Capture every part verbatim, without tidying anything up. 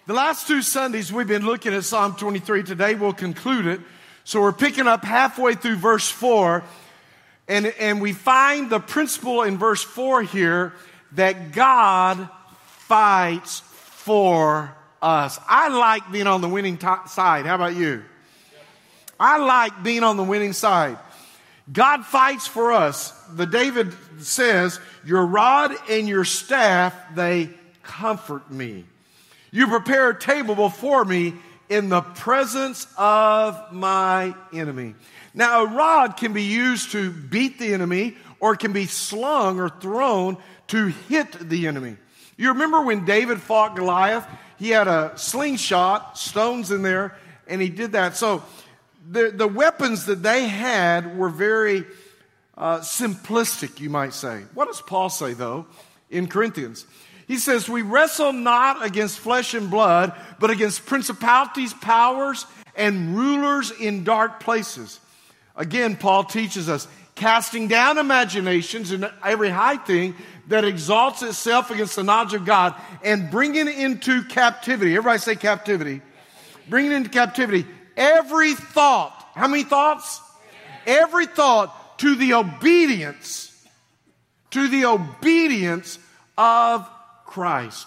The last two Sundays we've been looking at Psalm twenty-three. Today we'll conclude it. So we're picking up halfway through verse four. And, and we find the principle in verse four here that God fights for us. I like being on the winning t- side. How about you? I like being on the winning side. God fights for us. The David says, your rod and your staff, they comfort me. You prepare a table before me in the presence of my enemy. Now, a rod can be used to beat the enemy, or it can be slung or thrown to hit the enemy. You remember when David fought Goliath? He had a slingshot, stones in there, and he did that. So the, the weapons that they had were very uh, simplistic, you might say. What does Paul say, though, in Corinthians? He says, we wrestle not against flesh and blood, but against principalities, powers, and rulers in dark places. Again, Paul teaches us, casting down imaginations and every high thing that exalts itself against the knowledge of God, and bringing into captivity. Everybody say captivity. Bringing into captivity every thought. How many thoughts? Every thought to the obedience, to the obedience of Christ.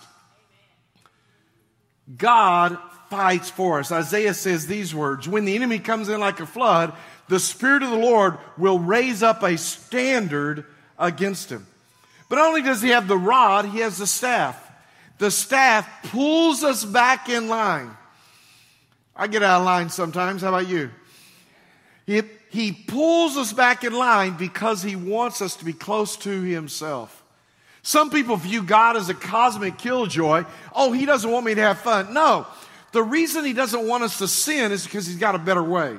God fights for us. Isaiah says these words, when the enemy comes in like a flood, the Spirit of the Lord will raise up a standard against him. But not only does he have the rod, he has the staff. The staff pulls us back in line. I get out of line sometimes. How about you? He, he pulls us back in line because he wants us to be close to himself. Some people view God as a cosmic killjoy. Oh, he doesn't want me to have fun. No, the reason he doesn't want us to sin is because he's got a better way.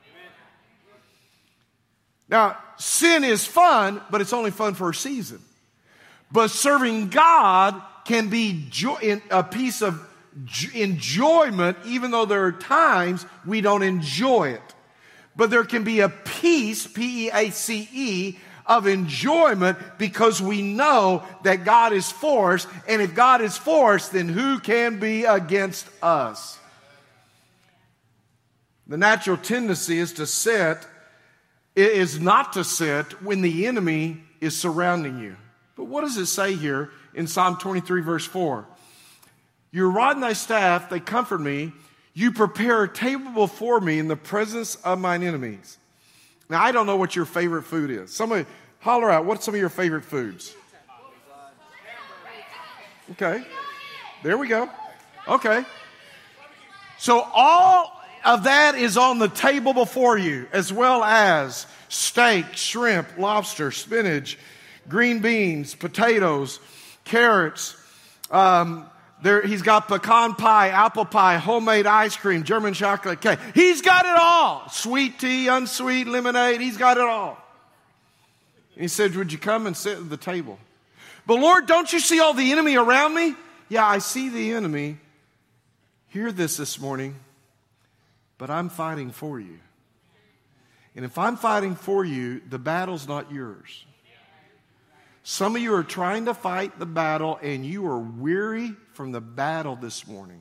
Now, sin is fun, but it's only fun for a season. But serving God can be joy, a piece of enjoyment, even though there are times we don't enjoy it. But there can be a peace, P E A C E, of enjoyment because we know that God is for us. And if God is for us, then who can be against us? The natural tendency is to sit, is not to sit when the enemy is surrounding you. But what does it say here in Psalm twenty-three, verse four? Your rod and thy staff, they comfort me. You prepare a table before me in the presence of mine enemies. Now, I don't know what your favorite food is. Somebody holler out, what's some of your favorite foods? Okay. There we go. Okay. So all of that is on the table before you, as well as steak, shrimp, lobster, spinach, green beans, potatoes, carrots. Um, there, he's got pecan pie, apple pie, homemade ice cream, German chocolate cake. He's got it all. Sweet tea, unsweet, lemonade. He's got it all. And he said, would you come and sit at the table? But Lord, don't you see all the enemy around me? Yeah, I see the enemy. Hear this this morning. But I'm fighting for you. And if I'm fighting for you, the battle's not yours. Some of you are trying to fight the battle and you are weary from the battle this morning.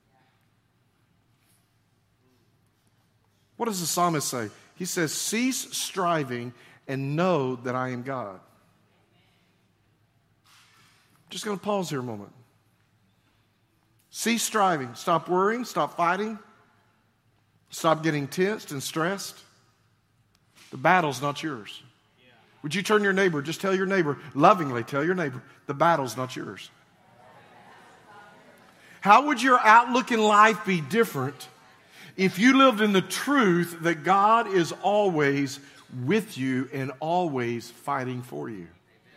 What does the psalmist say? He says, cease striving and know that I am God. Just going to pause here a moment. Cease striving. Stop worrying. Stop fighting. Stop getting tensed and stressed. The battle's not yours. Would you turn to your neighbor, just tell your neighbor, lovingly tell your neighbor, the battle's not yours. How would your outlook in life be different if you lived in the truth that God is always with you and always fighting for you?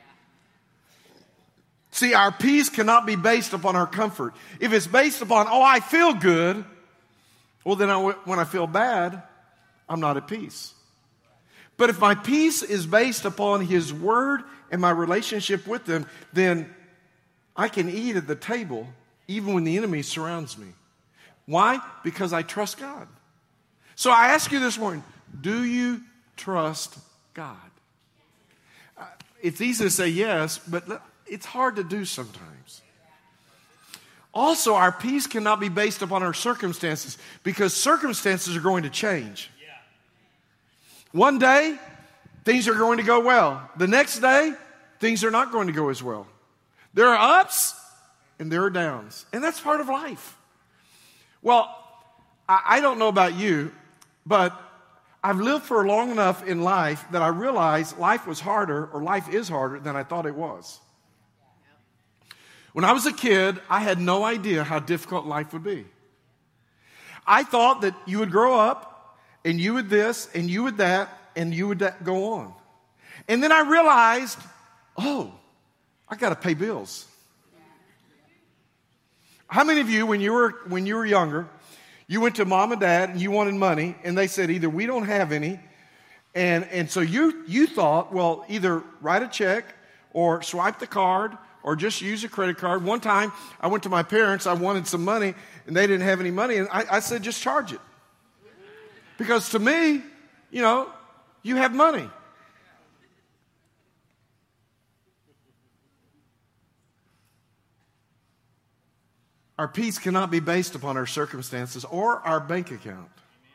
See, our peace cannot be based upon our comfort. If it's based upon, oh, I feel good, well, then I, when I feel bad, I'm not at peace. But if my peace is based upon His Word and my relationship with Him, then I can eat at the table even when the enemy surrounds me. Why? Because I trust God. So I ask you this morning, do you trust God? It's easy to say yes, but it's hard to do sometimes. Also, our peace cannot be based upon our circumstances because circumstances are going to change. Yeah. One day, things are going to go well. The next day, things are not going to go as well. There are ups and there are downs. And that's part of life. Well, I, I don't know about you, but I've lived for long enough in life that I realize life was harder or life is harder than I thought it was. When I was a kid, I had no idea how difficult life would be. I thought that you would grow up and you would this and you would that and you would that go on. And then I realized, oh, I got to pay bills. How many of you, when you were when you were younger, you went to mom and dad and you wanted money and they said either we don't have any, and, and so you you thought, well, either write a check or swipe the card or just use a credit card. One time, I went to my parents, I wanted some money, and they didn't have any money, and I, I said, just charge it. Because to me, you know, you have money. Our peace cannot be based upon our circumstances or our bank account.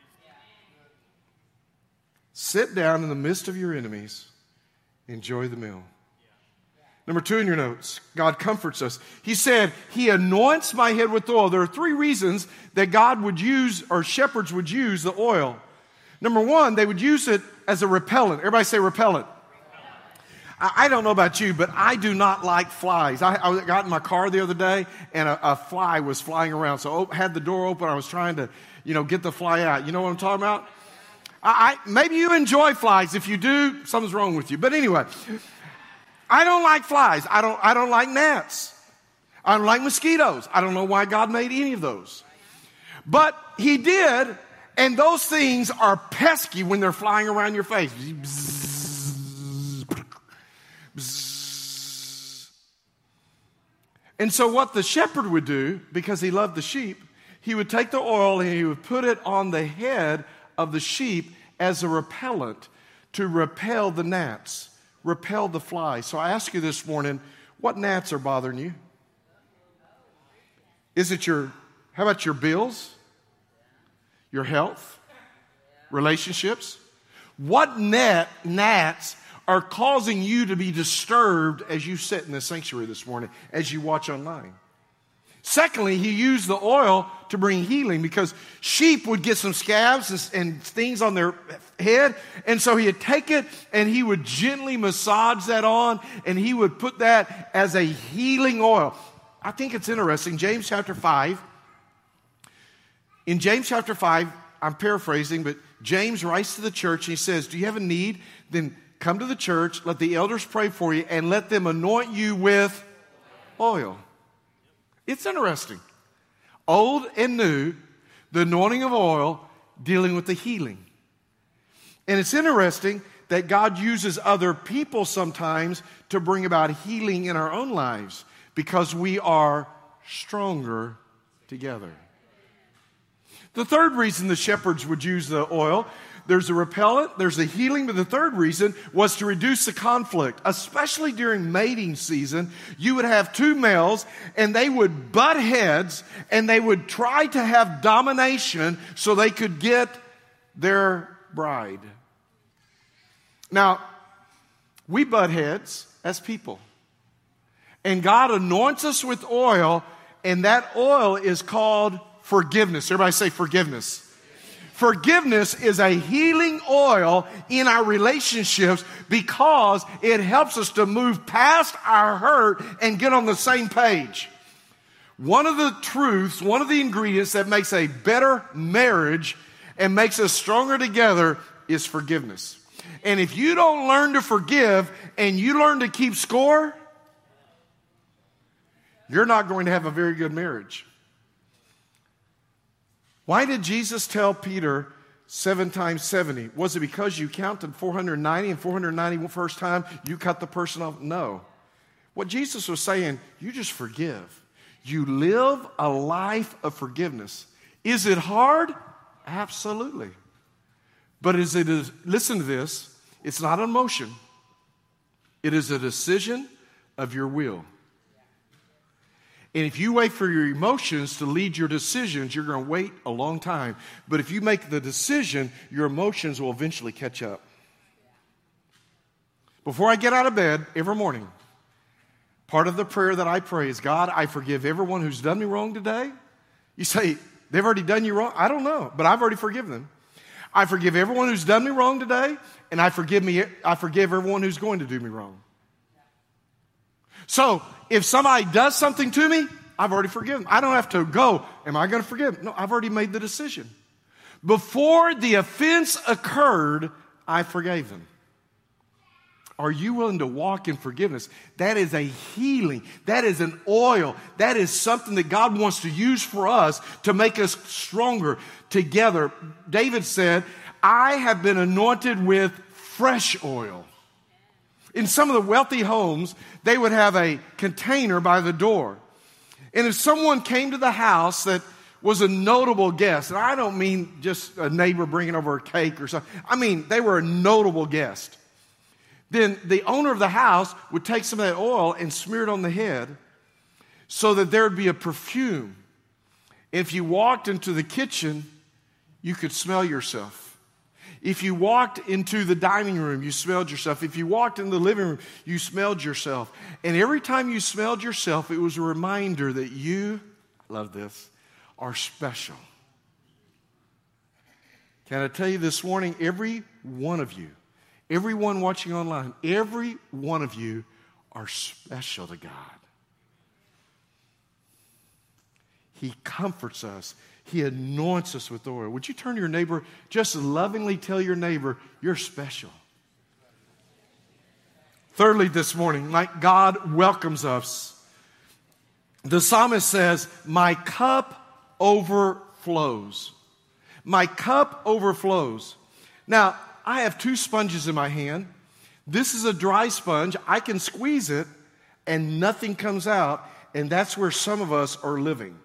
Sit down in the midst of your enemies. Enjoy the meal. Number two in your notes, God comforts us. He said, He anoints my head with oil. There are three reasons that God would use, or shepherds would use the oil. Number one, they would use it as a repellent. Everybody say repellent. I, I don't know about you, but I do not like flies. I, I got in my car the other day, and a, a fly was flying around. So I had the door open. I was trying to, you know, get the fly out. You know what I'm talking about? I, I maybe you enjoy flies. If you do, something's wrong with you. But anyway, I don't like flies. I don't, I don't like gnats. I don't like mosquitoes. I don't know why God made any of those. But He did, and those things are pesky when they're flying around your face. Bzz, bzz. And so what the shepherd would do, because he loved the sheep, he would take the oil and he would put it on the head of the sheep as a repellent to repel the gnats. Repel the flies. So I ask you this morning, what gnats are bothering you? Is it your, how about your bills? Your health? Relationships? What gnat, gnats are causing you to be disturbed as you sit in the sanctuary this morning, as you watch online? Secondly, he used the oil to bring healing because sheep would get some scabs and, and things on their head. And so he'd take it and he would gently massage that on and he would put that as a healing oil. I think it's interesting. James chapter five. In James chapter five, I'm paraphrasing, but James writes to the church and he says, do you have a need? Then come to the church, let the elders pray for you, and let them anoint you with oil. It's interesting. Old and new, the anointing of oil dealing with the healing. And it's interesting that God uses other people sometimes to bring about healing in our own lives because we are stronger together. The third reason the shepherds would use the oil, there's a repellent, there's a healing, but the third reason was to reduce the conflict. Especially during mating season, you would have two males and they would butt heads and they would try to have domination so they could get their bride. Now, we butt heads as people. And God anoints us with oil, and that oil is called forgiveness. Everybody say forgiveness. Forgiveness is a healing oil in our relationships because it helps us to move past our hurt and get on the same page. One of the truths, one of the ingredients that makes a better marriage and makes us stronger together is forgiveness. And if you don't learn to forgive and you learn to keep score, you're not going to have a very good marriage. Why did Jesus tell Peter seven times seventy? Was it because you counted four hundred ninety and four hundred ninety first time you cut the person off? No. What Jesus was saying, you just forgive. You live a life of forgiveness. Is it hard? Absolutely. But is it, is, listen to this, it's not an emotion. It is a decision of your will. And if you wait for your emotions to lead your decisions, you're going to wait a long time. But if you make the decision, your emotions will eventually catch up. Before I get out of bed every morning, part of the prayer that I pray is, God, I forgive everyone who's done me wrong today. You say, they've already done you wrong? I don't know, but I've already forgiven them. I forgive everyone who's done me wrong today, and I forgive me. I forgive everyone who's going to do me wrong. So, if somebody does something to me, I've already forgiven. I don't have to go, am I going to forgive? No, I've already made the decision. Before the offense occurred, I forgave them. Are you willing to walk in forgiveness? That is a healing. That is an oil. That is something that God wants to use for us to make us stronger together. David said, I have been anointed with fresh oil. In some of the wealthy homes, they would have a container by the door. And if someone came to the house that was a notable guest, and I don't mean just a neighbor bringing over a cake or something. I mean, they were a notable guest. Then the owner of the house would take some of that oil and smear it on the head so that there would be a perfume. If you walked into the kitchen, you could smell yourself. If you walked into the dining room, you smelled yourself. If you walked in the living room, you smelled yourself. And every time you smelled yourself, it was a reminder that you, I love this, are special. Can I tell you this morning, every one of you, everyone watching online, every one of you are special to God. He comforts us. He anoints us with oil. Would you turn to your neighbor, just lovingly tell your neighbor, you're special. Thirdly, this morning, like God welcomes us. The psalmist says, my cup overflows. My cup overflows. Now, I have two sponges in my hand. This is a dry sponge. I can squeeze it and nothing comes out. And that's where some of us are living.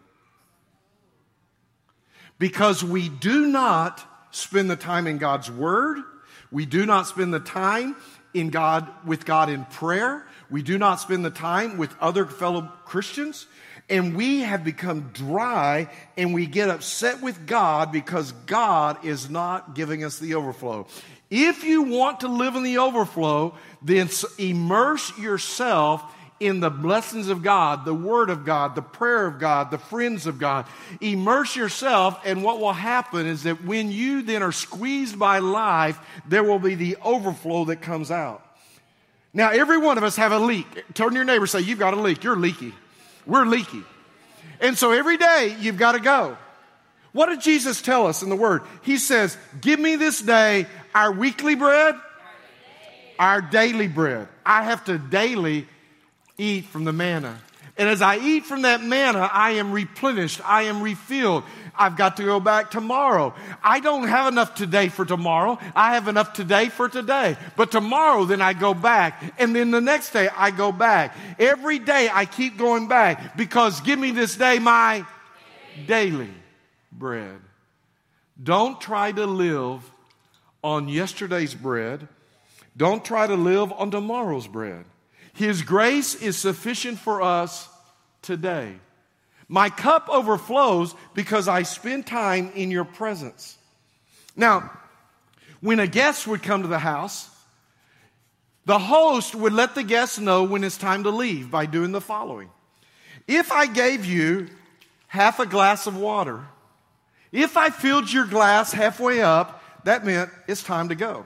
Because we do not spend the time in God's Word. We do not spend the time in God with God in prayer. We do not spend the time with other fellow Christians. And we have become dry and we get upset with God because God is not giving us the overflow. If you want to live in the overflow, then immerse yourself in the blessings of God, the Word of God, the prayer of God, the friends of God. Immerse yourself, and what will happen is that when you then are squeezed by life, there will be the overflow that comes out. Now, every one of us have a leak. Turn to your neighbor and say, you've got a leak. You're leaky. We're leaky. And so every day, you've got to go. What did Jesus tell us in the Word? He says, give me this day our weekly bread, our daily bread. I have to daily eat from the manna. And as I eat from that manna, I am replenished. I am refilled. I've got to go back tomorrow. I don't have enough today for tomorrow. I have enough today for today. But tomorrow, then I go back. And then the next day, I go back. Every day, I keep going back. Because give me this day my daily bread. Don't try to live on yesterday's bread. Don't try to live on tomorrow's bread. His grace is sufficient for us today. My cup overflows because I spend time in your presence. Now, when a guest would come to the house, the host would let the guest know when it's time to leave by doing the following. If I gave you half a glass of water, if I filled your glass halfway up, that meant it's time to go.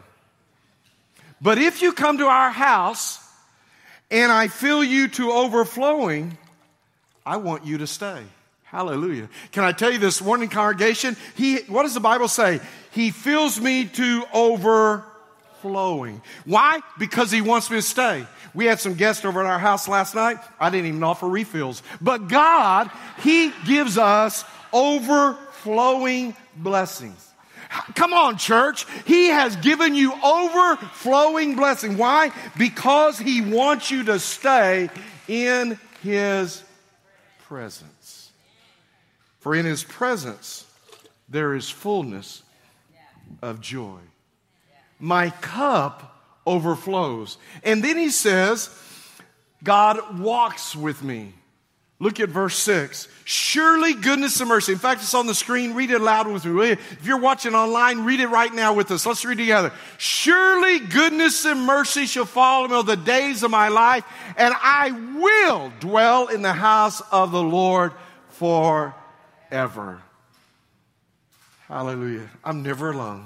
But if you come to our house and I fill you to overflowing, I want you to stay. Hallelujah. Can I tell you this morning, congregation? He, what does the Bible say? He fills me to overflowing. Why? Because he wants me to stay. We had some guests over at our house last night. I didn't even offer refills. But God, he gives us overflowing blessings. Come on, church. He has given you overflowing blessing. Why? Because he wants you to stay in his presence. For in his presence, there is fullness of joy. My cup overflows. And then he says, God walks with me. Look at verse six. Surely goodness and mercy. In fact, it's on the screen. Read it aloud with me, will you? If you're watching online, read it right now with us. Let's read together. Surely goodness and mercy shall follow me all the days of my life, and I will dwell in the house of the Lord forever. Hallelujah. I'm never alone.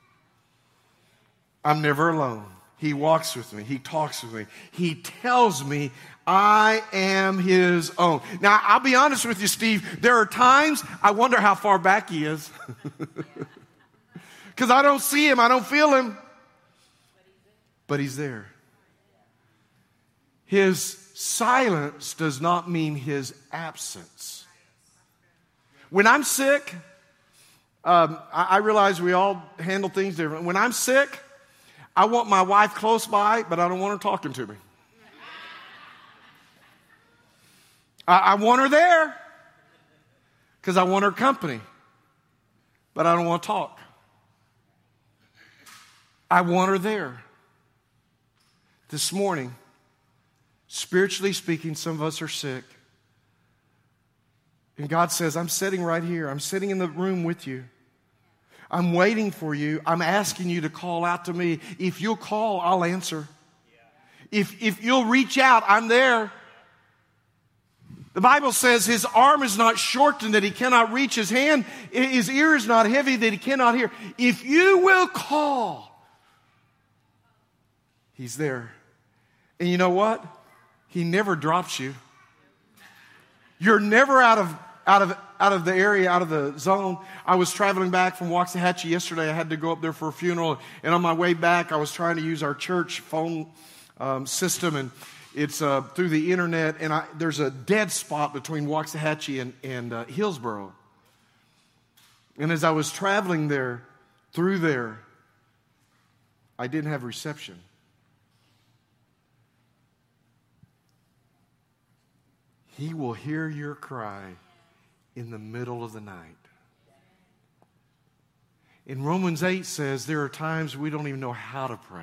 I'm never alone. He walks with me. He talks with me. He tells me I am his own. Now, I'll be honest with you, Steve. There are times I wonder how far back he is. Because I don't see him. I don't feel him. But he's there. His silence does not mean his absence. When I'm sick, um, I, I realize we all handle things differently. When I'm sick, I want my wife close by, but I don't want her talking to me. I, I want her there because I want her company, but I don't want to talk. I want her there. This morning, spiritually speaking, some of us are sick. And God says, I'm sitting right here. I'm sitting in the room with you. I'm waiting for you. I'm asking you to call out to me. If you'll call, I'll answer. If, if you'll reach out, I'm there. The Bible says his arm is not shortened that he cannot reach, his hand, his ear is not heavy that he cannot hear. If you will call, he's there. And you know what? He never drops you. You're never out of out of out of the area, out of the zone. I was traveling back from Waxahachie yesterday. I had to go up there for a funeral, and on my way back, I was trying to use our church phone um, system, and it's uh, through the internet. And I, there's a dead spot between Waxahachie and, and uh, Hillsboro. And as I was traveling there, through there, I didn't have reception. He will hear your cry in the middle of the night. In Romans eight says there are times we don't even know how to pray.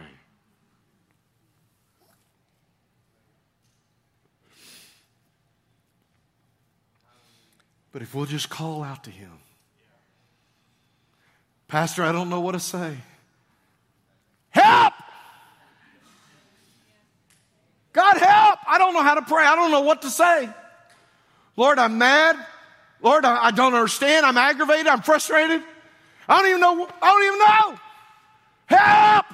But if we'll just call out to him, Pastor, I don't know what to say. Help! God, help! I don't know how to pray. I don't know what to say. Lord, I'm mad. Lord, I don't understand. I'm aggravated. I'm frustrated. I don't even know. I don't even know. Help!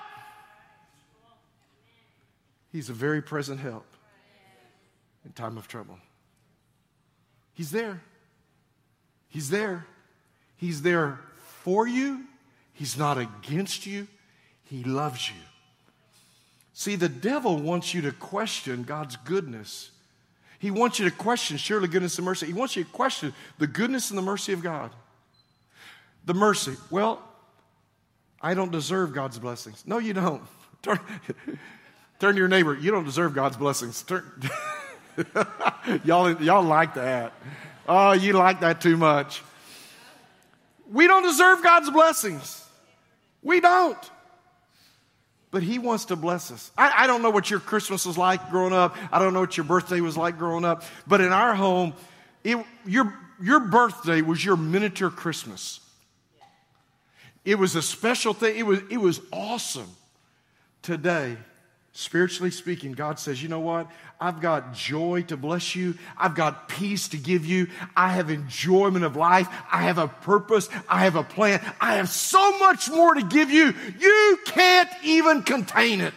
He's a very present help in time of trouble. He's there. He's there. He's there for you. He's not against you. He loves you. See, the devil wants you to question God's goodness. He wants you to question, surely goodness and mercy. He wants you to question the goodness and the mercy of God. The mercy. Well, I don't deserve God's blessings. No, you don't. Turn, turn to your neighbor. You don't deserve God's blessings. Turn. y'all, y'all like that. Oh, you like that too much. We don't deserve God's blessings. We don't. But he wants to bless us. I, I don't know what your Christmas was like growing up. I don't know what your birthday was like growing up. But in our home, it, your, your birthday was your miniature Christmas. It was a special thing. It was, it was awesome. Today, spiritually speaking, God says, you know what? I've got joy to bless you. I've got peace to give you. I have enjoyment of life. I have a purpose. I have a plan. I have so much more to give you. You can't even contain it.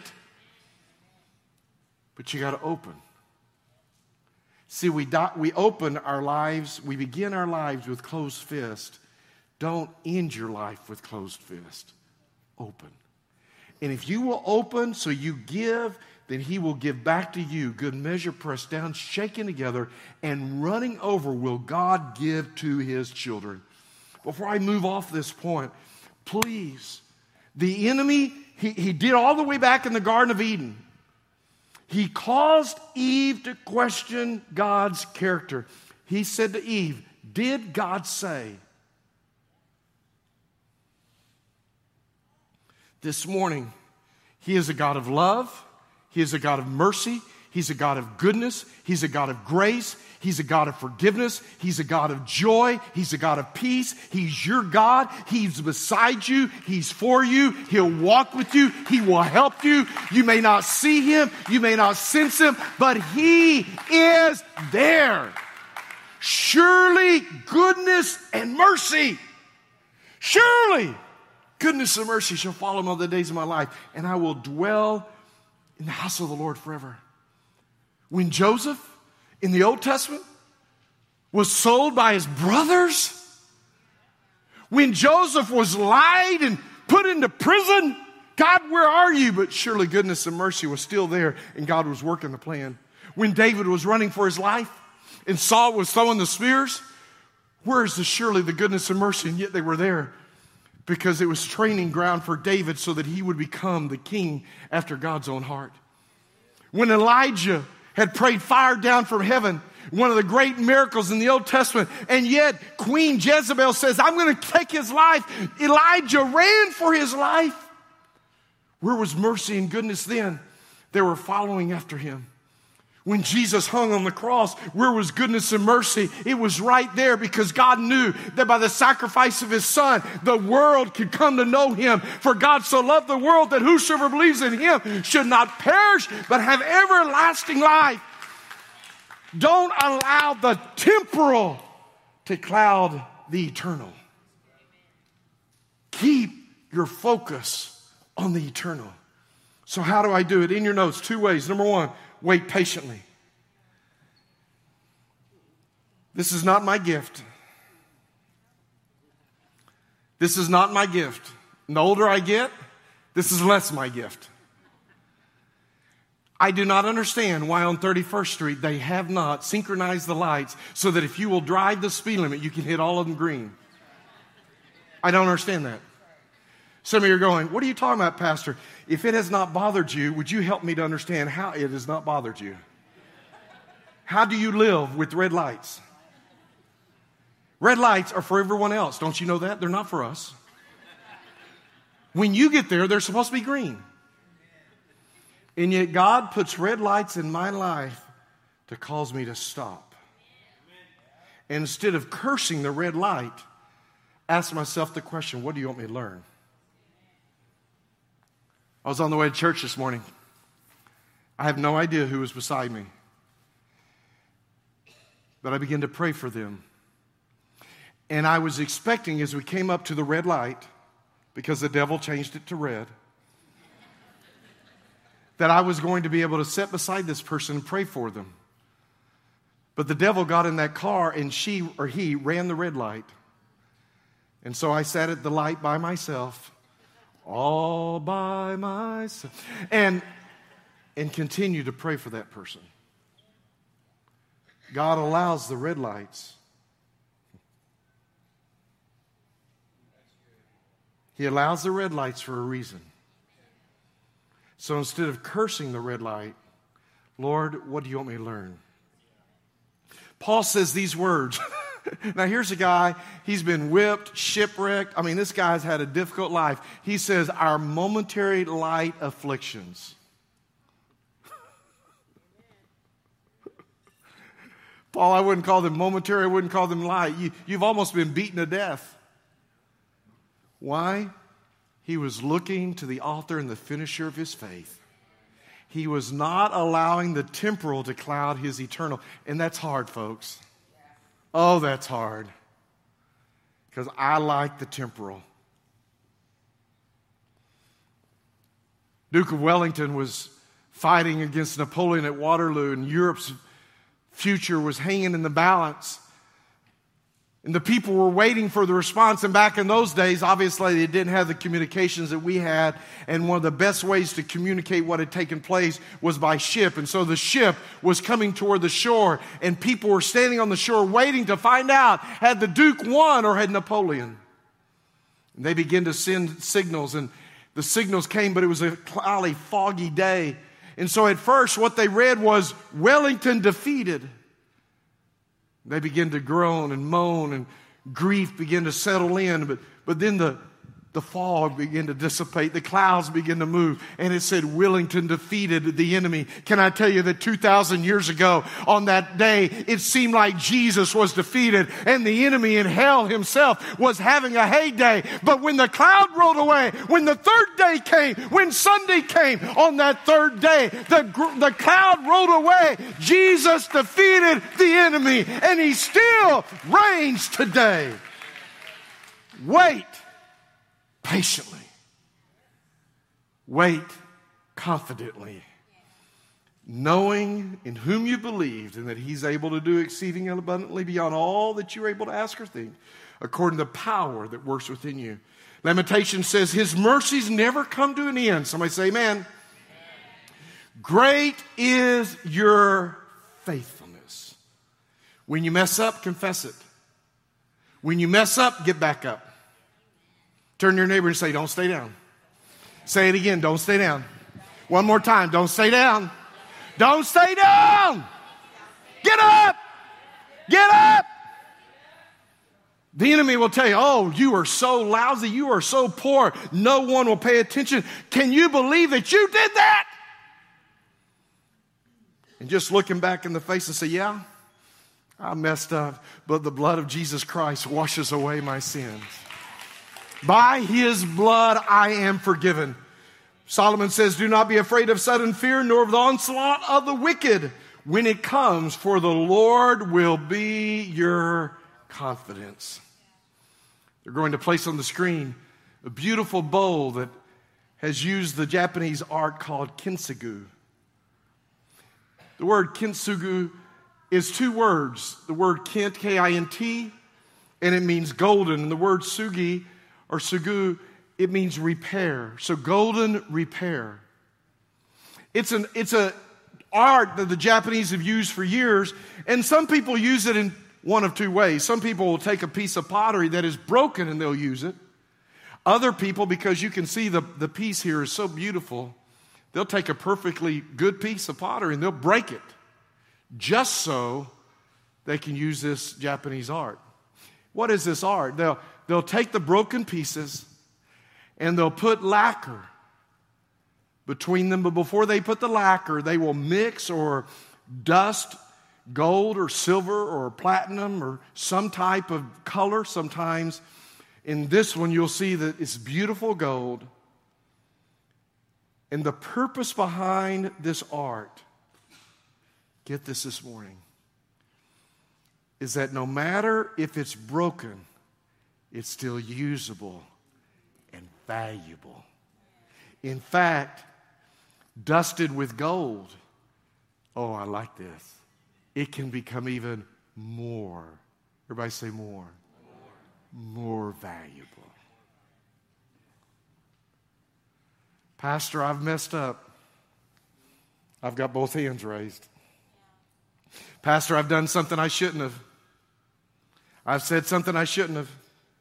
But you got to open. See, we, do, we open our lives. We begin our lives with closed fist. Don't end your life with closed fist. Open. And if you will open so you give, then he will give back to you. Good measure, pressed down, shaken together, and running over will God give to his children. Before I move off this point, please, the enemy, he, he did all the way back in the Garden of Eden. He caused Eve to question God's character. He said to Eve, did God say? This morning, he is a God of love. He is a God of mercy. He's a God of goodness. He's a God of grace. He's a God of forgiveness. He's a God of joy. He's a God of peace. He's your God. He's beside you. He's for you. He'll walk with you. He will help you. You may not see him. You may not sense him, but he is there. Surely goodness and mercy. Surely goodness and mercy shall follow me all the days of my life, and I will dwell in the house of the Lord forever. When Joseph in the Old Testament was sold by his brothers, when Joseph was lied and put into prison, God, where are you? But surely goodness and mercy was still there, and God was working the plan. When David was running for his life and Saul was throwing the spears, where is the surely the goodness and mercy? And yet they were there because it was training ground for David so that he would become the king after God's own heart. When Elijah had prayed fire down from heaven, one of the great miracles in the Old Testament, and yet Queen Jezebel says, I'm going to take his life. Elijah ran for his life. Where was mercy and goodness then? They were following after him. When Jesus hung on the cross, where was goodness and mercy? It was right there because God knew that by the sacrifice of his son, the world could come to know him. For God so loved the world that whosoever believes in him should not perish, but have everlasting life. Don't allow the temporal to cloud the eternal. Keep your focus on the eternal. So how do I do it? In your notes, two ways. Number one, wait patiently. This is not my gift. This is not my gift. And the older I get, this is less my gift. I do not understand why on thirty-first Street they have not synchronized the lights so that if you will drive the speed limit, you can hit all of them green. I don't understand that. Some of you are going, what are you talking about, Pastor? If it has not bothered you, would you help me to understand how it has not bothered you? How do you live with red lights? Red lights are for everyone else. Don't you know that? They're not for us. When you get there, they're supposed to be green. And yet God puts red lights in my life to cause me to stop. And instead of cursing the red light, ask myself the question, what do you want me to learn? I was on the way to church this morning. I have no idea who was beside me. But I began to pray for them. And I was expecting as we came up to the red light, because the devil changed it to red, that I was going to be able to sit beside this person and pray for them. But the devil got in that car and she or he ran the red light. And so I sat at the light by myself, all by myself, and, and continued to pray for that person. God allows the red lights. He allows the red lights for a reason. So instead of cursing the red light, Lord, what do you want me to learn? Paul says these words. Now here's a guy, he's been whipped, shipwrecked. I mean, this guy's had a difficult life. He says, our momentary light afflictions. Paul, I wouldn't call them momentary, I wouldn't call them light. You, you've almost been beaten to death. Why? He was looking to the author and the finisher of his faith. He was not allowing the temporal to cloud his eternal. And that's hard, folks. Oh, that's hard. Because I like the temporal. Duke of Wellington was fighting against Napoleon at Waterloo, and Europe's future was hanging in the balance. And the people were waiting for the response. And back in those days, obviously, they didn't have the communications that we had. And one of the best ways to communicate what had taken place was by ship. And so the ship was coming toward the shore. And people were standing on the shore waiting to find out, had the Duke won or had Napoleon? And they began to send signals. And the signals came, but it was a cloudy, foggy day. And so at first, what they read was, Wellington defeated. They began to groan and moan, and grief began to settle in. But, but then the the fog began to dissipate, the clouds began to move, and it said Wellington defeated the enemy. Can I tell you that two thousand years ago on that day, it seemed like Jesus was defeated and the enemy in hell himself was having a heyday. But when the cloud rolled away, when the third day came, when Sunday came, on that third day, the, the cloud rolled away. Jesus defeated the enemy, and he still reigns today. Wait patiently. Wait confidently, knowing in whom you believed and that he's able to do exceeding and abundantly beyond all that you're able to ask or think, according to the power that works within you. Lamentations says his mercies never come to an end. Somebody say amen. Amen. Great is your faithfulness. When you mess up, confess it. When you mess up, get back up. Turn to your neighbor and say, don't stay down. Say it again, don't stay down. One more time, don't stay down. Don't stay down. Get up. Get up. The enemy will tell you, oh, you are so lousy. You are so poor. No one will pay attention. Can you believe that you did that? And just look him back in the face and say, yeah, I messed up, but the blood of Jesus Christ washes away my sins. By his blood I am forgiven. Solomon says, do not be afraid of sudden fear, nor of the onslaught of the wicked when it comes, for the Lord will be your confidence. They're going to place on the screen a beautiful bowl that has used the Japanese art called kintsugi. The word kintsugi is two words. The word kint, K I N T, and it means golden. And the word sugi, or sugu, it means repair. So golden repair. It's an it's a art that the Japanese have used for years, and some people use it in one of two ways. Some people will take a piece of pottery that is broken and they'll use it. Other people, because you can see the, the piece here is so beautiful, they'll take a perfectly good piece of pottery and they'll break it just so they can use this Japanese art. What is this art? They'll They'll take the broken pieces and they'll put lacquer between them. But before they put the lacquer, they will mix or dust gold or silver or platinum or some type of color. Sometimes in this one, you'll see that it's beautiful gold. And the purpose behind this art, get this this morning, is that no matter if it's broken, it's still usable and valuable. In fact, dusted with gold, oh, I like this. It can become even more. Everybody say more. More, more valuable. Pastor, I've messed up. I've got both hands raised. Pastor, I've done something I shouldn't have. I've said something I shouldn't have.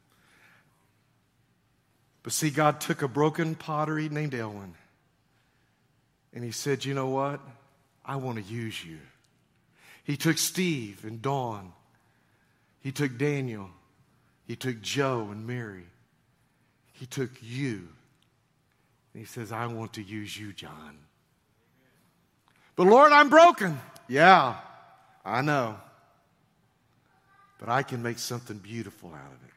But see, God took a broken pottery named Elwin, and he said, you know what? I want to use you. He took Steve and Dawn. He took Daniel. He took Joe and Mary. He took you. And he says, I want to use you, John. But Lord, I'm broken. Yeah, I know. But I can make something beautiful out of it.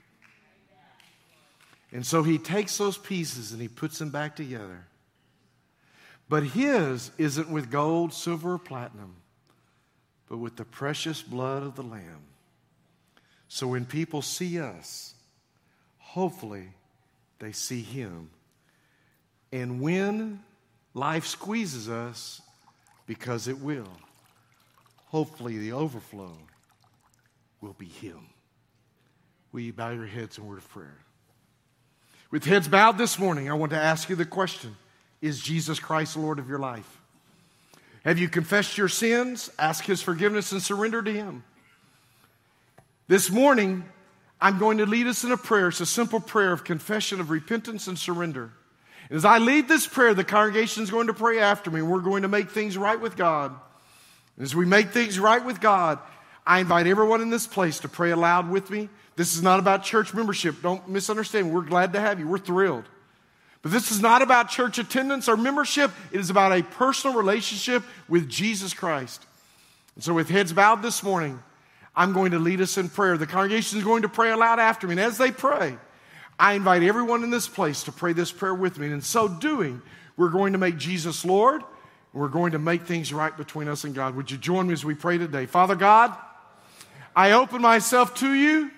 And so he takes those pieces and he puts them back together. But his isn't with gold, silver, or platinum, but with the precious blood of the Lamb. So when people see us, hopefully they see him. And when life squeezes us, because it will, hopefully the overflow will be him. Will you bow your heads in a word of prayer? With heads bowed this morning, I want to ask you the question, is Jesus Christ the Lord of your life? Have you confessed your sins, asked his forgiveness, and surrendered to him? This morning, I'm going to lead us in a prayer. It's a simple prayer of confession, of repentance, and surrender. And as I lead this prayer, the congregation is going to pray after me, and we're going to make things right with God. And as we make things right with God, I invite everyone in this place to pray aloud with me. This is not about church membership. Don't misunderstand. We're glad to have you. We're thrilled. But this is not about church attendance or membership. It is about a personal relationship with Jesus Christ. And so with heads bowed this morning, I'm going to lead us in prayer. The congregation is going to pray aloud after me. And as they pray, I invite everyone in this place to pray this prayer with me. And in so doing, we're going to make Jesus Lord. We're going to make things right between us and God. Would you join me as we pray today? Father God, I open myself to you.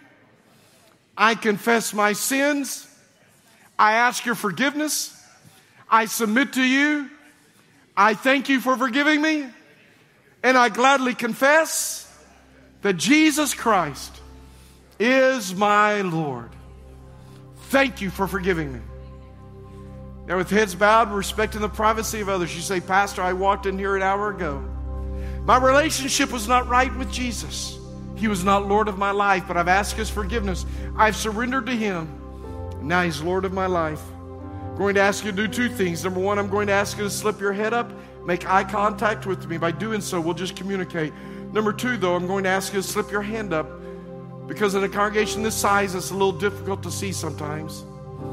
I confess my sins. I ask your forgiveness. I submit to you. I thank you for forgiving me. And I gladly confess that Jesus Christ is my Lord. Thank you for forgiving me. Now with heads bowed, respecting the privacy of others, you say, Pastor, I walked in here an hour ago. My relationship was not right with Jesus. He was not Lord of my life, but I've asked his forgiveness. I've surrendered to him. And now he's Lord of my life. I'm going to ask you to do two things. Number one, I'm going to ask you to slip your head up, make eye contact with me. By doing so, we'll just communicate. Number two, though, I'm going to ask you to slip your hand up because in a congregation this size, it's a little difficult to see sometimes.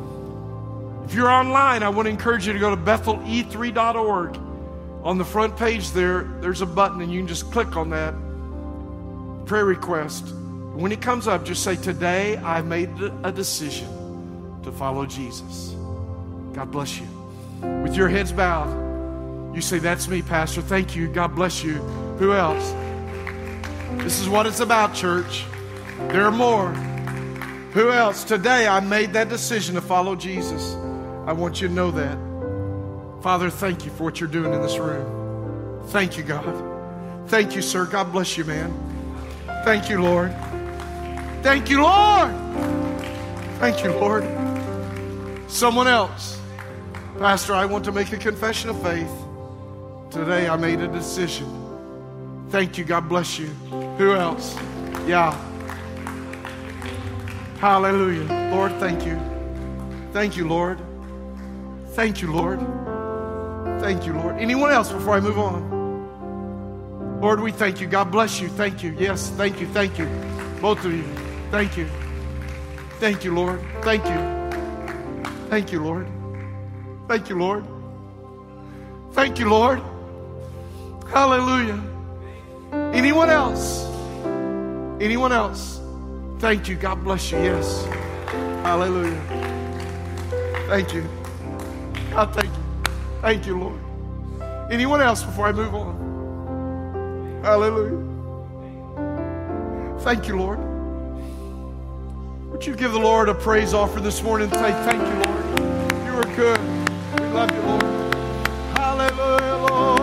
If you're online, I want to encourage you to go to Bethel E three dot org. On the front page there, there's a button, and you can just click on that. Prayer request. When it comes up, just say, today I made a decision to follow Jesus. God bless you. With your heads bowed, you say, that's me, Pastor. Thank you. God bless you. Who else? This is what it's about, church. There are more. Who else? Today I made that decision to follow Jesus. I want you to know that. Father, thank you for what you're doing in this room. Thank you, God. Thank you, sir. God bless you, man. Thank you, Lord. Thank you, Lord. Thank you, Lord. Someone else. Pastor, I want to make a confession of faith. Today I made a decision. Thank you. God bless you. Who else? Yeah. Hallelujah. Lord, thank you. Thank you, Lord. Thank you, Lord. Thank you, Lord. Anyone else before I move on? Lord, we thank you. God bless you. Thank you. Yes, thank you. Thank you. Both of you. Thank you. Thank you, Lord. Thank you. Thank you, Lord. Thank you, Lord. Thank you, Lord. Hallelujah. Anyone else? Anyone else? Thank you. God bless you. Yes. Hallelujah. Thank you. God, thank you. Thank you, Lord. Anyone else before I move on? Hallelujah. Thank you, Lord. Would you give the Lord a praise offer this morning and say, thank you, Lord. You are good. We love you, Lord. Hallelujah, Lord.